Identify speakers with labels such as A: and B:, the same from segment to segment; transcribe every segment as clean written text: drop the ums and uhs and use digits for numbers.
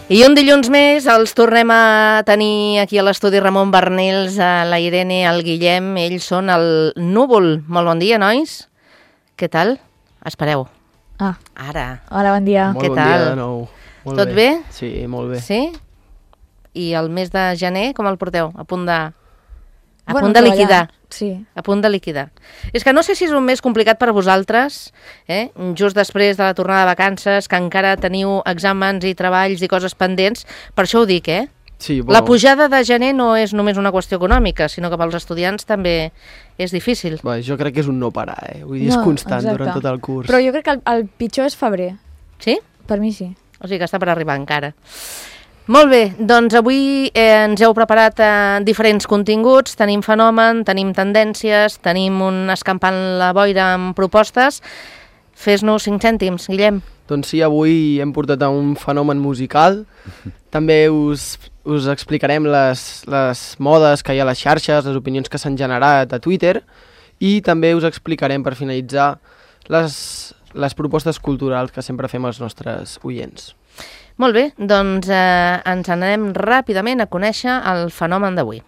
A: I un dilluns més els tornem a tenir aquí a l'estudi Ramon Barnils, la Irene, el Guillem. Ells són el Núvol. Molt bon dia, nois. Què tal? Espereu. Ara.
B: Hola, bon dia.
A: Què tal?
C: Bon dia de nou.
A: Tot bé?
C: Sí, molt bé.
A: Sí? I el mes de gener, com el porteu? A punt de liquidar.
B: Sí.
A: A punt de liquidar. És que no sé si és un mes complicat per a vosaltres, just després de la tornada de vacances, que encara teniu exàmens i treballs i coses pendents. Per això ho dic,
C: Sí,
A: La pujada de gener no és només una qüestió econòmica, sinó que pels estudiants també és difícil.
C: Jo crec que és un no parar, Vull dir, és constant durant tot el curs.
B: Però jo crec que el pitjor és febrer.
A: Sí?
B: Per mi sí.
A: O sigui que està per arribar encara. Molt bé, doncs avui ens heu preparat diferents continguts, tenim fenomen, tenim tendències, tenim un escampant la boira amb propostes. Fes-nos 5 cèntims, Guillem.
C: Doncs sí, avui hem portat a un fenomen musical. També us explicarem les modes que hi ha a les xarxes, les opinions que s'han generat a Twitter, i també us explicarem, per finalitzar, les propostes culturals que sempre fem als nostres oients.
A: Molt bé, doncs ens anem ràpidament a conèixer el fenomen d'avui.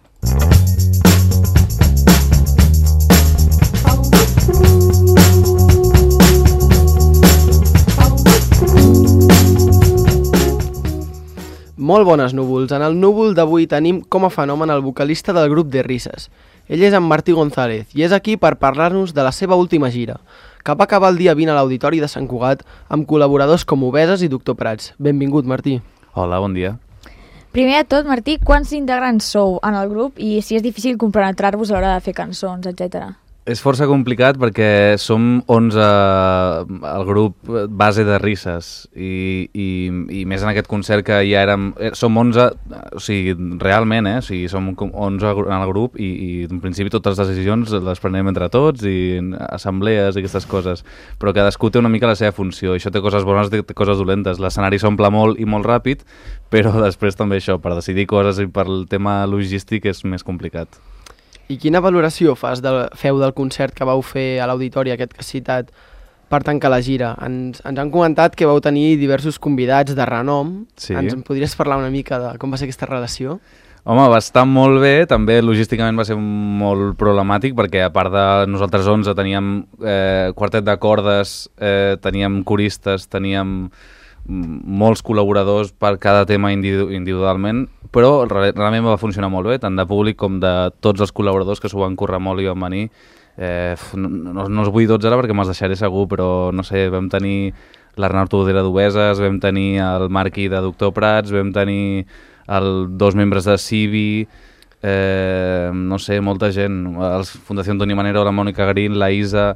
C: Molt bones, núvols. En el núvol d'avui tenim com a fenomen el vocalista del grup de Risses. Ell és en Martí González i és aquí per parlar-nos de la seva última gira, que va acabar el dia 20 a l'Auditori de Sant Cugat amb col·laboradors com Obeses i Doctor Prats. Benvingut, Martí.
D: Hola, bon dia.
B: Primer de tot, Martí, quants integrants sou en el grup i si és difícil compenetrar-vos a l'hora de fer cançons, etc.
D: És força complicat perquè som 11 al grup base de Risses i més en aquest concert que ja érem... Som 11, o sigui, realment, o sigui, som 11 en el grup i en principi totes les decisions les prenem entre tots i assemblees i aquestes coses, però cadascú té una mica la seva funció. Això té coses bones i té coses dolentes. L'escenari s'omple molt i molt ràpid, però després també això, per decidir coses i per el tema logístic és més complicat.
C: I quina valoració feu del concert que vau fer a l'Auditori, aquest que has citat, per tancar la gira? Ens han comentat que vau tenir diversos convidats de renom.
D: Sí.
C: Ens en podries parlar una mica de com va ser aquesta relació?
D: Home, va estar molt bé, també logísticament va ser molt problemàtic perquè a part de nosaltres 11 teníem quartet de cordes, teníem coristes, teníem molts col·laboradors per cada tema individualment, però realment va funcionar molt bé, tant de públic com de tots els col·laboradors que s'ho van currar molt i van venir. No us vull 12 ara perquè me'ls deixaré segur, però no sé, vam tenir l'Arnau Todera d'Obeses, vam tenir el Marqui de Doctor Prats, vam tenir dos membres de Civi, no sé, molta gent, la Fundació Antoni Manero, la Mònica Green, la Isa,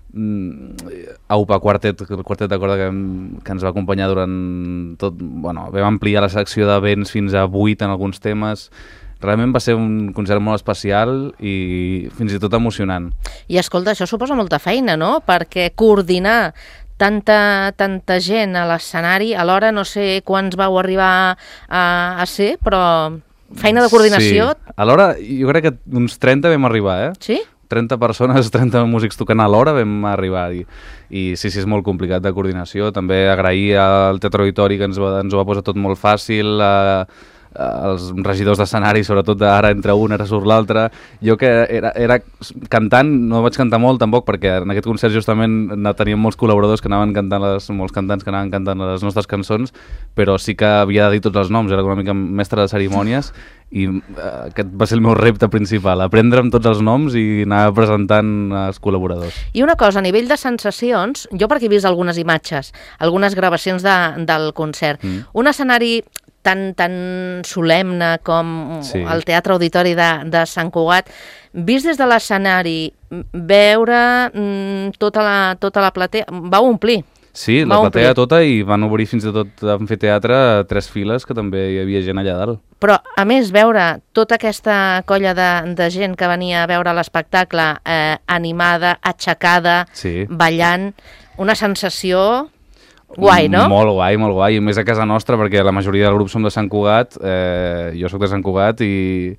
D: AUPA Quartet, el quartet de corda que ens va acompanyar durant tot, vam ampliar la secció d'events fins a 8 en alguns temes. Realment va ser un concert molt especial i fins i tot emocionant.
A: I escolta, això suposa molta feina, no? Perquè coordinar tanta gent a l'escenari, alhora no sé quants vau arribar a ser, però feina de coordinació...
D: Sí, alhora jo crec que uns 30 vam arribar,
A: Sí?
D: 30 persones, 30 músics tocant alhora vam arribar i sí, és molt complicat de coordinació. També agrair al Teatre Auditori que ens ho va posar tot molt fàcil, els regidors d'escenari, sobretot ara entre un, ara surt l'altre. Jo que era cantant, no vaig cantar molt tampoc perquè en aquest concert justament teníem molts col·laboradors que anaven cantant, molts cantants que anaven cantant les nostres cançons, però sí que havia de dir tots els noms, era una mica mestre de cerimònies i aquest va ser el meu repte principal, aprendre'm tots els noms i anar presentant els col·laboradors.
A: I una cosa, a nivell de sensacions, jo perquè he vist algunes imatges, algunes gravacions del concert, un escenari tan solemne com el Teatre Auditori de Sant Cugat, vist des de l'escenari, veure tota la platea, va omplir.
D: Sí, la platea tota i van obrir fins i tot l'amfiteatre 3 files que també hi havia gent allà dalt.
A: Però, a més, veure tota aquesta colla de gent que venia a veure l'espectacle animada, aixecada, ballant, una sensació guai, no?
D: Molt guai, i més a casa nostra perquè la majoria del grup som de Sant Cugat, jo soc de Sant Cugat i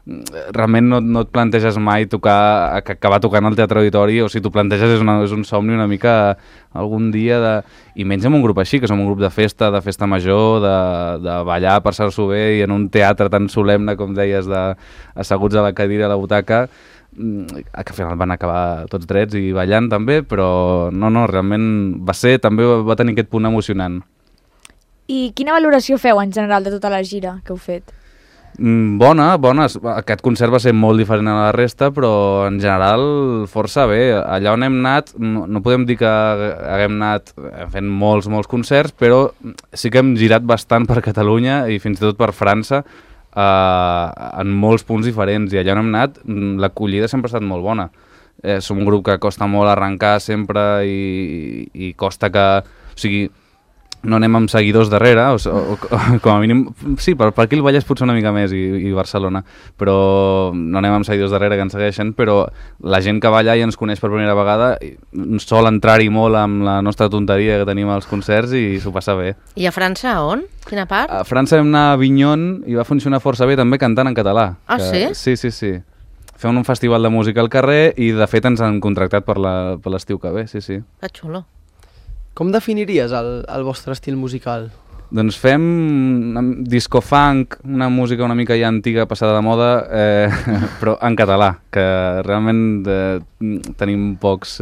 D: realment no et planteges mai acabar tocant al Teatre Auditori, o si t'ho planteges és un somni una mica algun dia i menys amb un grup així, que som un grup de festa major, de ballar, passar-s'ho bé, i en un teatre tan solemne, com deies, asseguts a la cadira, a la butaca, que al final van acabar tots drets i ballant també, però no, realment també va tenir aquest punt emocionant.
B: I quina valoració feu en general de tota la gira que heu fet?
D: Bona. Aquest concert va ser molt diferent a la resta, però en general força bé. Allà on hem anat, no podem dir que haguem anat fent molts concerts, però sí que hem girat bastant per Catalunya i fins i tot per França, en molts punts diferents, i allà on hem anat l'acollida sempre ha estat molt bona. Som un grup que costa molt arrencar sempre i costa que... O sigui, no anem amb seguidors darrere, o com a mínim... Sí, per aquí el Vallès potser una mica més i Barcelona, però no anem amb seguidors darrere que ens segueixen, però la gent que va allà i ens coneix per primera vegada sol entrar-hi molt amb la nostra tonteria que tenim als concerts i s'ho passa bé.
A: I a França on? Quina part?
D: A França vam anar a Avignon i va funcionar força bé també cantant en català.
A: Ah, sí?
D: Sí. Fem un festival de música al carrer i de fet ens han contractat per l'estiu que ve, sí.
A: Que xulo.
C: Com definiries el vostre estil musical?
D: Doncs fem disco funk, una música una mica ja antiga, passada de moda, però en català, que realment tenim poques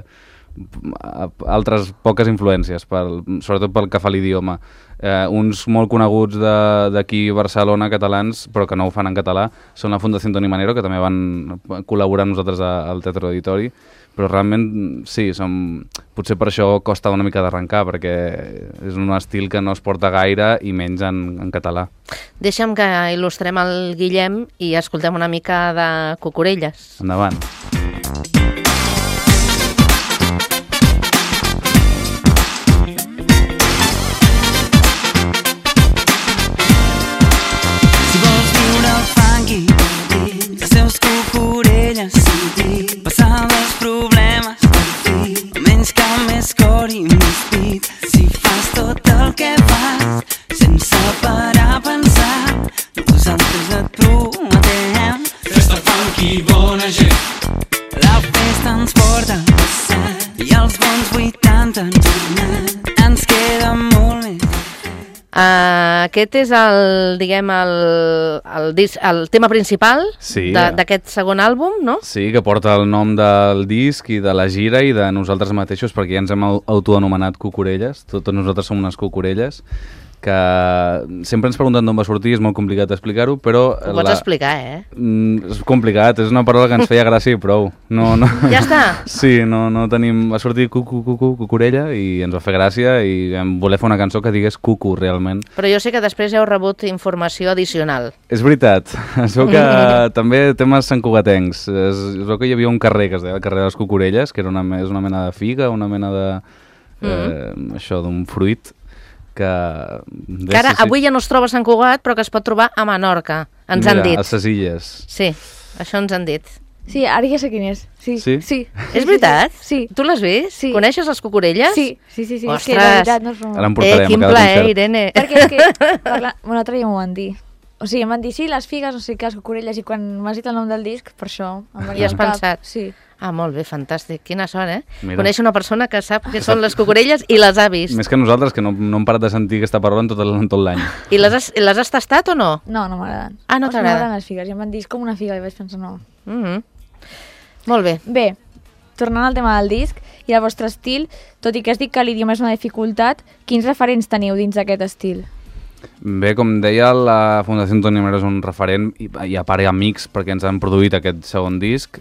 D: influències, sobretot pel que fa a l'idioma. Uns molt coneguts d'aquí a Barcelona, catalans, però que no ho fan en català, són la Fundació Toni Manero, que també van col·laborar amb nosaltres al Teatre Auditori, però realment sí, potser per això costa una mica d'arrencar, perquè és un estil que no es porta gaire i menys en català.
A: Deixa'm que il·lustrem el Guillem i escoltem una mica de Cucurelles.
D: Endavant.
E: Si vols viure el funky, les teus cucurelles, passar dels problemes per fi, menys que més cor i més pit. Si fas tot el que fas sense parar a pensar, nosaltres et prometem festa funky, bona gent. La festa ens porta al passat i els bons 80 han tornat, ens queda molt més.
A: Aquest és el tema principal d'aquest segon àlbum, no?
D: Sí, que porta el nom del disc i de la gira i de nosaltres mateixos, perquè ja ens hem autoanomenat Cucurelles, tots nosaltres som unes cucurelles, que sempre ens pregunten d'on va sortir, és molt complicat explicar-ho, però...
A: Ho pots explicar,
D: És complicat, és una paraula que ens feia gràcia i prou. No.
A: Ja està?
D: Sí, no tenim... Va sortir cucurella i ens va fer gràcia i vam voler fer una cançó que digués cucu, realment.
A: Però jo sé que després heu rebut informació addicional.
D: És veritat. Es veu que també temes santcugatencs. Es veu que hi havia un carrer que es deia el carrer de les Cucurelles, que és una mena de figa, una mena de... això, d'un fruit, que ara
A: avui ja no es troba a Sant Cugat, però que es pot trobar a Menorca, ens han dit.
D: A ses illes.
A: Sí, això ens han dit.
B: Sí, ara ja sé quin és. Sí.
A: És veritat?
B: Sí.
A: Tu l'has vist?
B: Sí.
A: Coneixes les Cucurelles?
B: Sí.
A: Ostres!
B: És que la veritat no és
D: ara em portarem
A: quin
D: a cada
A: plaer,
D: concert.
A: Irene.
B: Perquè és que l'altre dia m'ho van dir. O sigui, em van dir, sí, les figues, no sé què, les cucurelles, i quan m'has dit el nom del disc, per això em venia
A: I has
B: al cap.
A: pensat?
B: Sí.
A: Ah, molt bé, fantàstic. Quina sort,
D: Mira.
A: Coneix una persona que sap què són les Cucurelles i les ha vist.
D: Més que nosaltres, que no hem parat de sentir aquesta paraula en tot l'any.
A: I les has tastat o no?
B: No m'agraden.
A: Ah, no t'agrada?
B: M'agraden les figues, i em van dir, és com una figa, i vaig pensar, no.
A: Molt bé.
B: Bé, tornant al tema del disc i al vostre estil, tot i que has dit que l'idioma és una dificultat, quins referents teniu dins d'aquest estil?
D: Bé, com deia, la Fundació Toni Manero és un referent i a part hi ha amics perquè ens han produït aquest segon disc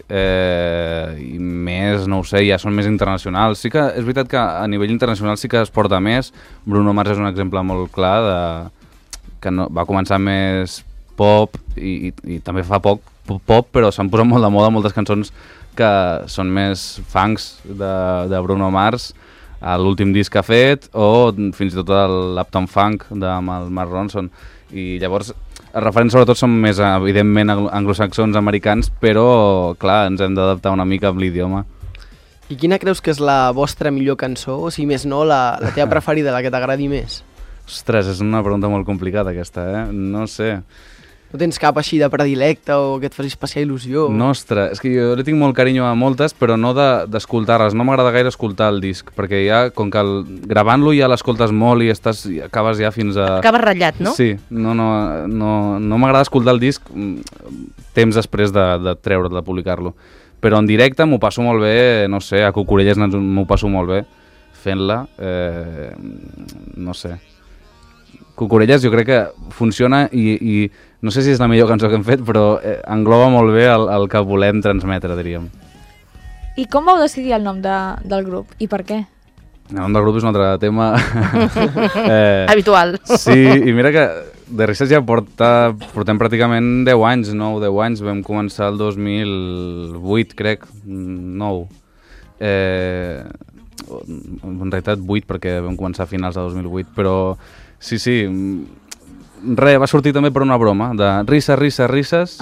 D: i més, no ho sé, ja són més internacionals. Sí que és veritat que a nivell internacional sí que es porta més. Bruno Mars és un exemple molt clar que va començar més pop i també fa poc pop, però s'han posat molt de moda moltes cançons que són més funks de Bruno Mars, a l'últim disc que ha fet, o fins i tot l'Uptown Funk amb el Mark Ronson. I llavors els referents sobretot són més, evidentment, anglosaxons, americans, però, clar, ens hem d'adaptar una mica amb l'idioma.
C: I quina creus que és la vostra millor cançó? O si més no, la teva preferida, la que t'agradi més?
D: Ostres, és una pregunta molt complicada aquesta, No sé.
C: No tens cap així de predilecte o que et faci especial il·lusió?
D: No, ostres, és que jo li tinc molt carinyo a moltes, però no d'escoltar-les. No m'agrada gaire escoltar el disc, perquè ja, com que gravant-lo ja l'escoltes molt i acabes ja fins a...
A: Acabes ratllat, no?
D: Sí, no m'agrada escoltar el disc temps després de treure'l, de publicar-lo. Però en directe m'ho passo molt bé, no sé, a Cucurelles m'ho passo molt bé fent-la, no sé. Cucurelles jo crec que funciona i no sé si és la millor cançó que hem fet, però engloba molt bé el que volem transmetre, diríem.
B: I com vau decidir el nom del grup i per què?
D: El nom del grup és un altre tema...
A: Habitual.
D: Sí, i mira que The Risses ja portem pràcticament 10 anys, 9-10 anys, vam començar el 2008, crec, 9. En realitat 8, perquè vam començar a finals de 2008, però sí, va sortir també per una broma de risses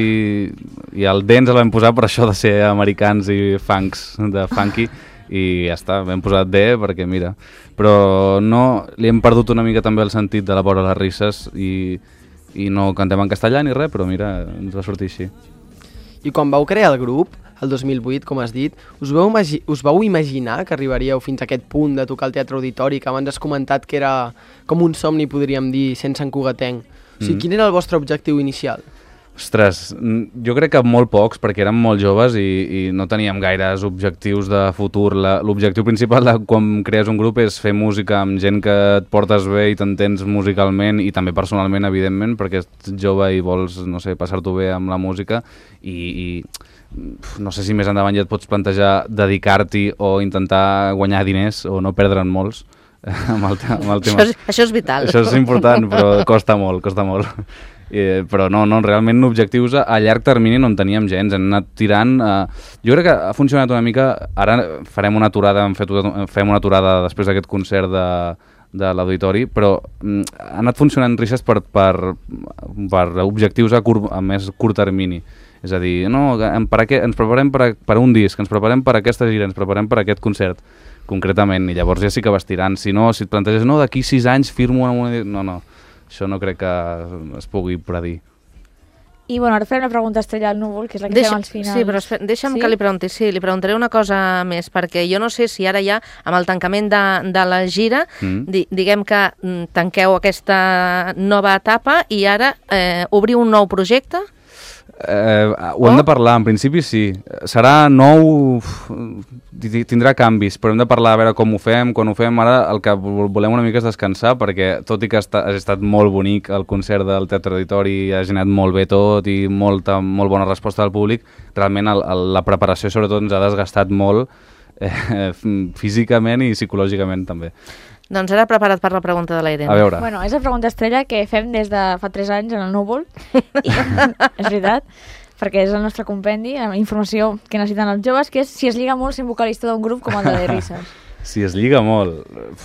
D: i el dents el vam posar per això de ser americans i funky i ja està, vam posat D perquè mira, però no, li hem perdut una mica també el sentit de la vora les risses i no cantem en castellà ni res, però mira, ens va sortir així.
C: I quan vau crear el grup, el 2008, com has dit, us vau imaginar que arribaríeu fins a aquest punt de tocar el teatre auditori, que abans has comentat que era com un somni, podríem dir, sense encugatenc. O sigui, quin era el vostre objectiu inicial?
D: Ostres, jo crec que molt pocs, perquè érem molt joves i no teníem gaires objectius de futur. L'objectiu principal de quan crees un grup és fer música amb gent que et portes bé i t'entens musicalment i també personalment, evidentment, perquè ets jove i vols, no sé, passar-t'ho bé amb la música i no sé si més endavant ja et pots plantejar dedicar-t'hi o intentar guanyar diners o no perdre'n molts amb el tema.
A: Això és vital.
D: Això és important, però costa molt. Però no, realment objectius a llarg termini no en teníem gens, hem anat tirant. Jo crec que ha funcionat una mica, ara farem una aturada, fem una aturada després d'aquest concert de l'auditori, però ha anat funcionant Risses per objectius a més curt termini. És a dir, no, ens preparem per un disc, ens preparem per aquesta gira, ens preparem per aquest concert, concretament, i llavors ja sí que vas tirant. Si no, si et planteges, no, d'aquí 6 anys firmo una... No, això no crec que es pugui predir.
B: I bueno, ara farem una pregunta estrella al núvol, que és la que fem als finals.
A: Sí, però deixa'm que li pregunti. Sí, li preguntaré una cosa més, perquè jo no sé si ara ja, amb el tancament de la gira, diguem que tanqueu aquesta nova etapa i ara obriu un nou projecte?
D: Ho hem de parlar, en principi sí. Serà nou, tindrà canvis, però hem de parlar a veure com ho fem, quan ho fem. Ara el que volem una mica és descansar, perquè tot i que ha estat molt bonic el concert del Teatre Auditori, ha generat molt bé tot i molt bona resposta del públic, realment la preparació sobretot ens ha desgastat molt físicament i psicològicament també.
A: Doncs ara prepara't per la pregunta de la Irene.
D: A veure.
B: Bueno, és la pregunta estrella que fem des de fa 3 anys en el núvol. És veritat, perquè és el nostre compendi, la informació que necessiten els joves, que és si es lliga molt sent vocalista d'un grup com el de Risses.
D: Si es lliga molt...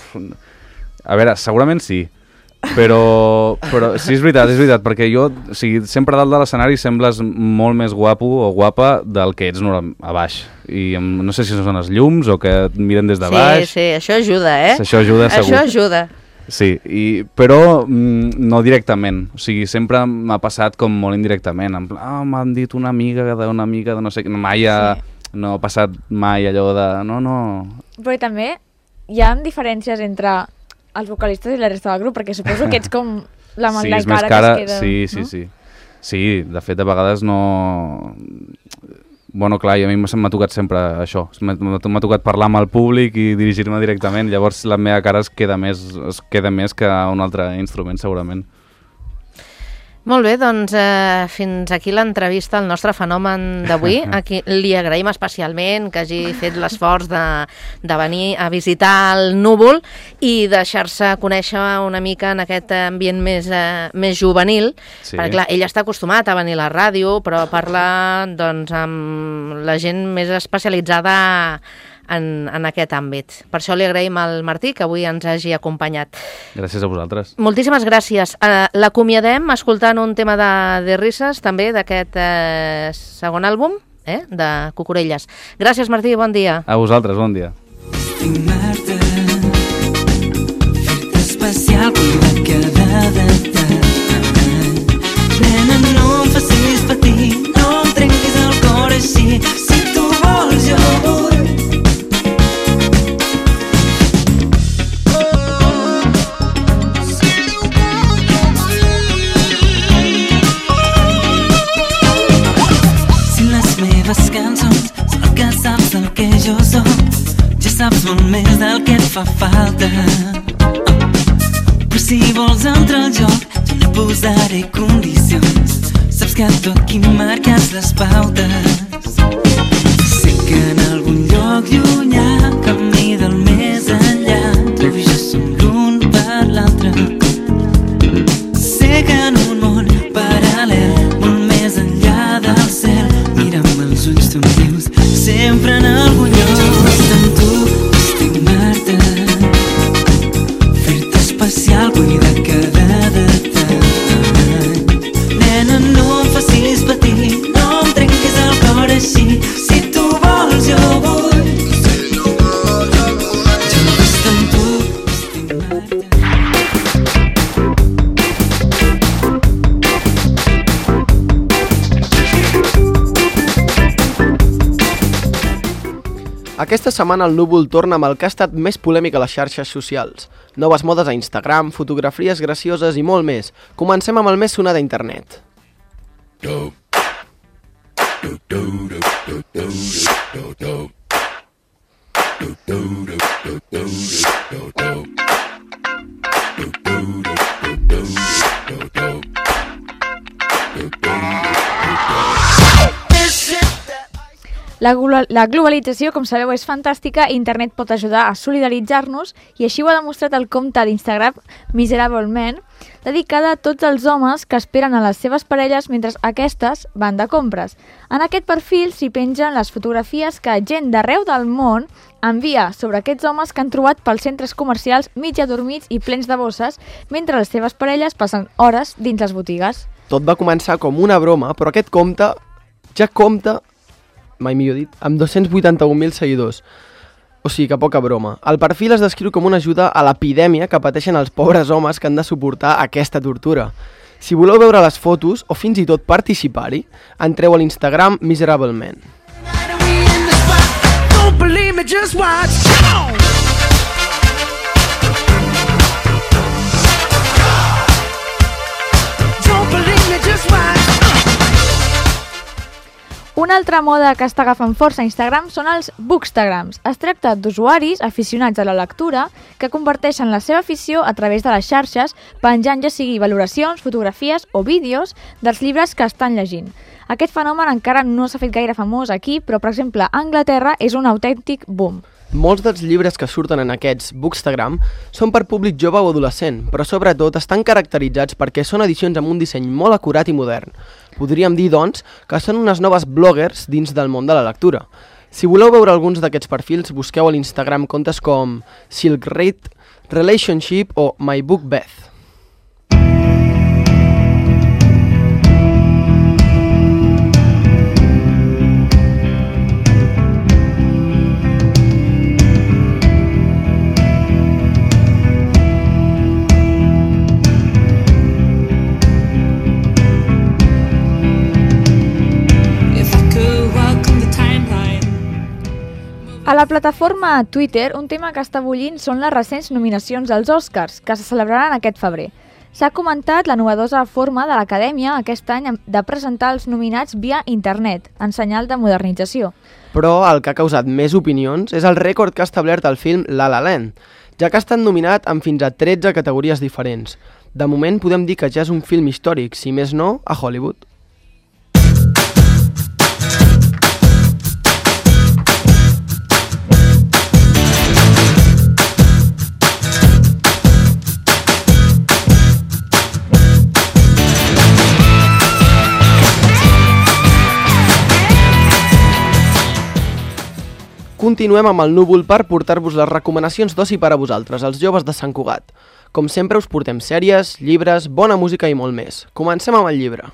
D: A veure, segurament sí. Però sí, és veritat, perquè jo, o sigui, sempre dalt de l'escenari sembles molt més guapo o guapa del que ets a baix. I no sé si són les llums o que et miren des de baix.
A: Sí, això ajuda,
D: Això ajuda, segur.
A: Això ajuda.
D: Sí, però no directament. O sigui, sempre m'ha passat com molt indirectament. En plan, m'han dit una amiga de no sé què. Mai no ha passat mai allò de... No.
B: Però també hi ha diferències entre els vocalistes i la resta del grup, perquè suposo que ets com la cara que es queda...
D: Sí. Sí, de fet, a vegades no... Bueno, clar, i a mi m'ha tocat sempre això. M'ha tocat parlar amb el públic i dirigir-me directament, llavors la meva cara es queda més que un altre instrument, segurament.
A: Molt bé, doncs fins aquí l'entrevista al nostre fenomen d'avui. Aquí li agraïm especialment que hagi fet l'esforç de venir a visitar el núvol i deixar-se conèixer una mica en aquest ambient més juvenil, perquè clar, ell està acostumat a venir a la ràdio, però parla doncs, amb la gent més especialitzada en aquest àmbit. Per això li agraïm al Martí que avui ens hagi acompanyat.
D: Gràcies a vosaltres.
A: Moltíssimes gràcies. L'acomiadem escoltant un tema de Risses, també d'aquest segon àlbum de Cucurelles. Gràcies, Martí, bon dia.
D: A vosaltres, bon dia.
E: Estimar-te, fer-te especial, cuidar cada detall. Nena, molt més del que et fa falta. Però si vols entrar al joc, jo no posaré condicions. Saps que tu aquí marques les pautes. Sé que en algun lloc llunyà, camí del més enllà, tu i jo som l'un per l'altre. Sé que en un món paral·lel, molt més enllà del cel, mira'm els ulls, tu em dius sempre en algun lloc. Amb tu, estimar-te, fer-te especial, cuidar cada detall. Nena, no em facis patir, no em trenquis el cor així. Si tu vols, jo vull. Jo vull estar amb tu, estimar-te.
C: Aquesta setmana el Núvol torna amb el que ha estat més polèmic a les xarxes socials. Noves modes a Instagram, fotografies gracioses i molt més. Comencem amb el més sonat a internet.
B: La globalització, com sabeu, és fantàstica i internet pot ajudar a solidaritzar-nos i així ho ha demostrat el compte d'Instagram Miserable Man, dedicada a tots els homes que esperen a les seves parelles mentre aquestes van de compres. En aquest perfil s'hi pengen les fotografies que gent d'arreu del món envia sobre aquests homes que han trobat pels centres comercials mig adormits i plens de bosses mentre les seves parelles passen hores dins les botigues.
C: Tot va començar com una broma, però aquest compte ja compta, mai millor dit, amb 281.000 seguidors. O sigui que poca broma. El perfil es descriu com una ajuda a l'epidèmia que pateixen els pobres homes que han de suportar aquesta tortura. Si voleu veure les fotos o fins i tot participar-hi, entreu a l'Instagram Miserable Man.
B: Una altra moda que està agafant força a Instagram són els bookstagrams. Es tracta d'usuaris aficionats a la lectura que comparteixen la seva afició a través de les xarxes, penjant ja sigui valoracions, fotografies o vídeos dels llibres que estan llegint. Aquest fenomen encara no s'ha fet gaire famós aquí, però per exemple a Anglaterra és un autèntic boom.
C: Molts dels llibres que surten en aquests bookstagram són per públic jove o adolescent, però sobretot estan caracteritzats perquè són edicions amb un disseny molt acurat i modern. Podríem dir, doncs, que són unes noves bloggers dins del món de la lectura. Si voleu veure alguns d'aquests perfils, busqueu a l'Instagram comptes com Silk Read, Relationship o My Book Beth.
B: A la plataforma Twitter, un tema que està bullint són les recents nominacions als Oscars, que se celebraran aquest febrer. S'ha comentat la novedosa forma de l'Acadèmia aquest any de presentar els nominats via internet, en senyal de modernització.
C: Però el que ha causat més opinions és el rècord que ha establert el film La La Land, ja que ha estat nominat en fins a 13 categories diferents. De moment podem dir que ja és un film històric, si més no, a Hollywood. Continuem amb el Núvol per portar-vos les recomanacions d'oci per a vosaltres, els joves de Sant Cugat. Com sempre us portem sèries, llibres, bona música i molt més. Comencem amb el llibre.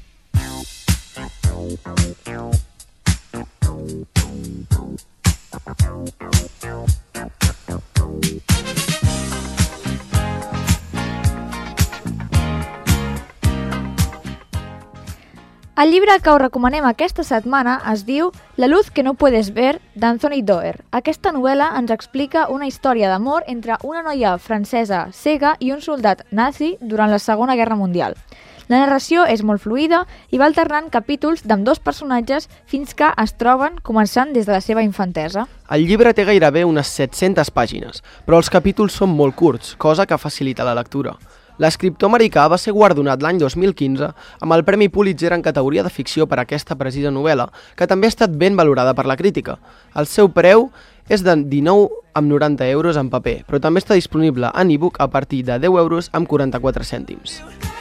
B: El llibre que us recomanem aquesta setmana es diu La luz que no puedes ver, d'Anthony Doerr. Aquesta novel·la ens explica una història d'amor entre una noia francesa cega i un soldat nazi durant la Segona Guerra Mundial. La narració és molt fluida i va alternant capítols d'ambdós personatges fins que es troben començant des de la seva infantesa.
C: El llibre té gairebé unes 700 pàgines, però els capítols són molt curts, cosa que facilita la lectura. L'escriptor americà va ser guardonat l'any 2015 amb el Premi Pulitzer en categoria de ficció per aquesta precisa novel·la, que també ha estat ben valorada per la crítica. El seu preu és de 19,90 euros en paper, però també està disponible en e-book a partir de 10 euros amb 44 cèntims.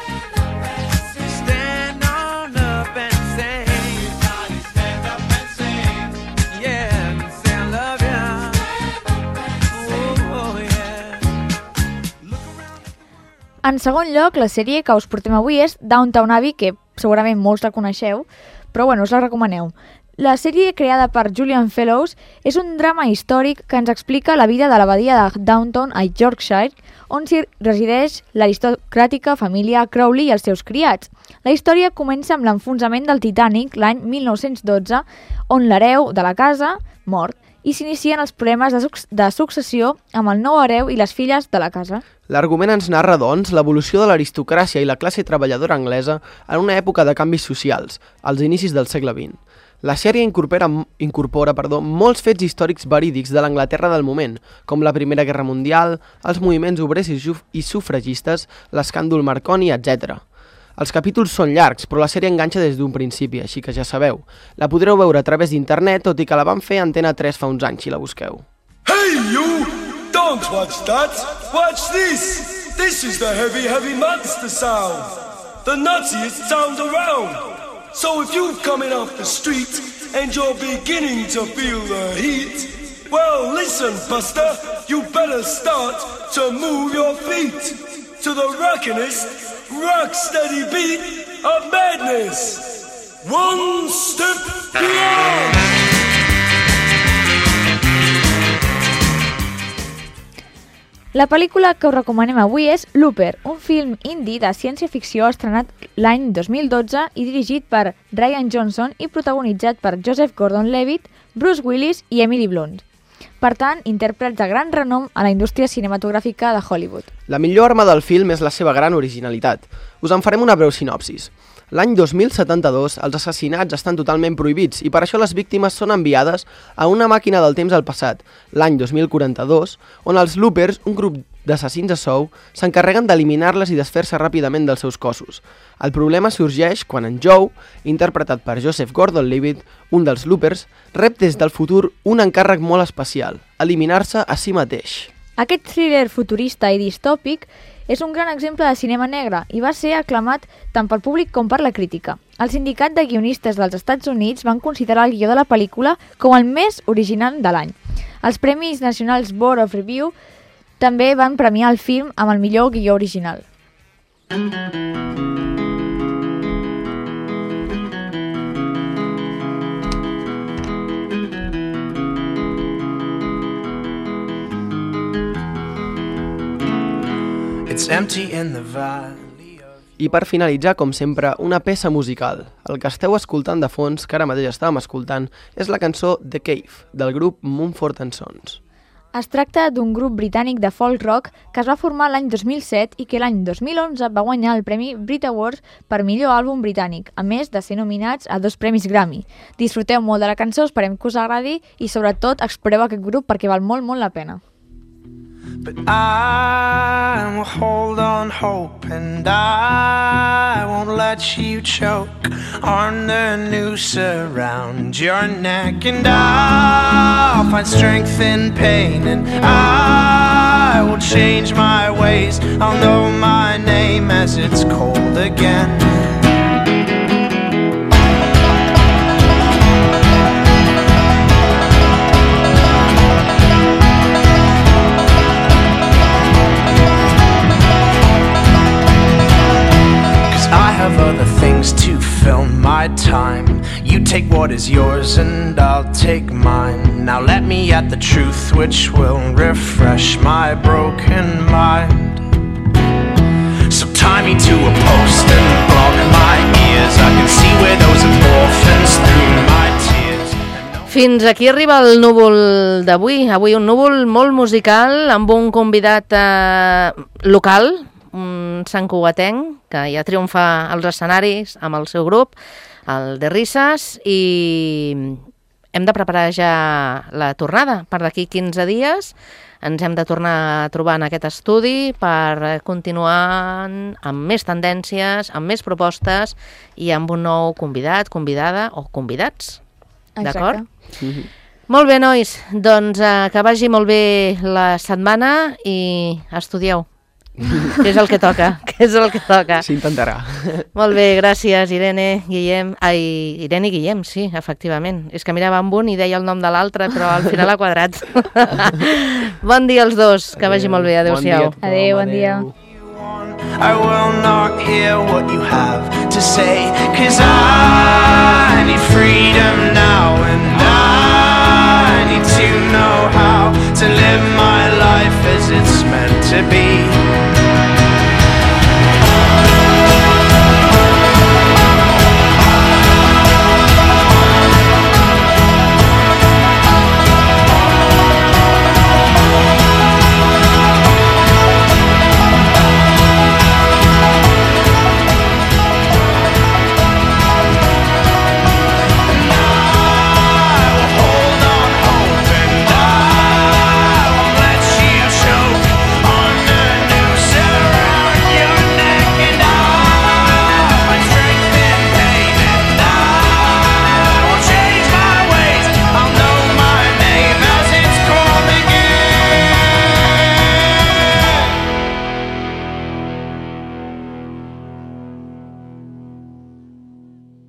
B: En segon lloc, la sèrie que us portem avui és Downton Abbey, que segurament molts la coneixeu, però bueno, us la recomaneu. La sèrie creada per Julian Fellowes és un drama històric que ens explica la vida de l'abadia de Downton a Yorkshire, on s'hi resideix l'aristocràtica família Crowley i els seus criats. La història comença amb l'enfonsament del Titanic l'any 1912, on l'hereu de la casa mort, i s'inicien els problemes de successió amb el nou hereu i les filles de la casa.
C: L'argument ens narra, doncs, l'evolució de l'aristocràcia i la classe treballadora anglesa en una època de canvis socials, als inicis del segle XX. La sèrie incorpora molts fets històrics verídics de l'Anglaterra del moment, com la Primera Guerra Mundial, els moviments obrers i sufragistes, l'escàndol Marconi, etc. Els capítols són llargs, però la sèrie enganxa des d'un principi, així que ja sabeu. La podreu veure a través d'internet, tot i que la van fer a Antena 3 fa uns anys, si la busqueu.
F: Hey you! Don't watch that! Watch this! This is the heavy, heavy monster sound! The nuttiest sound around! So if you're coming off the street and you're beginning to feel the heat, well listen, Buster, you better start to move your feet to the rockinest, rock-steady beat of madness. One step beyond!
B: La pel·lícula que us recomanem avui és Looper, un film indie de ciència-ficció estrenat l'any 2012 i dirigit per Rian Johnson i protagonitzat per Joseph Gordon-Levitt, Bruce Willis i Emily Blunt. Per tant, intèrprets de gran renom a la indústria cinematogràfica de Hollywood.
C: La millor arma del film és la seva gran originalitat. Us en farem una breu sinopsis. L'any 2072, els assassinats estan totalment prohibits i per això les víctimes són enviades a una màquina del temps al passat, l'any 2042, on els Loopers, un grup d'assassins a sou, s'encarreguen d'eliminar-les i desfer-se ràpidament dels seus cossos. El problema sorgeix quan en Joe, interpretat per Joseph Gordon-Levitt, un dels Loopers, rep des del futur un encàrrec molt especial, eliminar-se a si mateix.
B: Aquest thriller futurista i distòpic és un gran exemple de cinema negre i va ser aclamat tant pel públic com per la crítica. El Sindicat de Guionistes dels Estats Units van considerar el guió de la pel·lícula com el més original de l'any. Els Premis Nacionals Board of Review també van premiar el film amb el millor guió original.
C: I per finalitzar, com sempre, una peça musical. El que esteu escoltant de fons, que ara mateix estàvem escoltant, és la cançó The Cave, del grup Mumford & Sons.
B: Es tracta d'un grup britànic de folk rock que es va formar l'any 2007 i que l'any 2011 va guanyar el Premi Brit Awards per millor àlbum britànic, a més de ser nominats a 2 premis Grammy. Disfruteu molt de la cançó, esperem que us agradi i sobretot exploreu aquest grup perquè val molt, molt la pena.
G: But I will hold on hope and I won't let you choke on the noose around your neck, and I'll find strength in pain and I will change my ways. I'll know my name as it's cold again. Have other things to fill my time. You take what is yours and I'll take mine. Now let me at the truth which will refresh my broken mind. So tie me to a post and block my ears. I can see where those orphans through my tears.
A: Fins aquí arriba el núvol d'avui. Avui un núvol molt musical amb un convidat local, un santcugatenc que ja triomfa als escenaris amb el seu grup, el The Risses, i hem de preparar ja la tornada per d'aquí 15 dies. Ens hem de tornar a trobar en aquest estudi per continuar amb més tendències, amb més propostes i amb un nou convidat, convidada o convidats. D'acord? Molt bé, nois. Doncs que vagi molt bé la setmana i estudieu. Que és el que toca,
C: S'intentarà.
A: Molt bé, gràcies, Irene, Guillem. Irene i Guillem, sí, efectivament. És que mirava amb un i deia el nom de l'altre, però al final ha quadrat. Bon dia als dos, que vagi molt bé. Adéu-siau.
B: Adéu, bon dia.
G: I will not hear what you have to say, 'cause I need freedom now, and I need to know how to live my life as it's meant to be.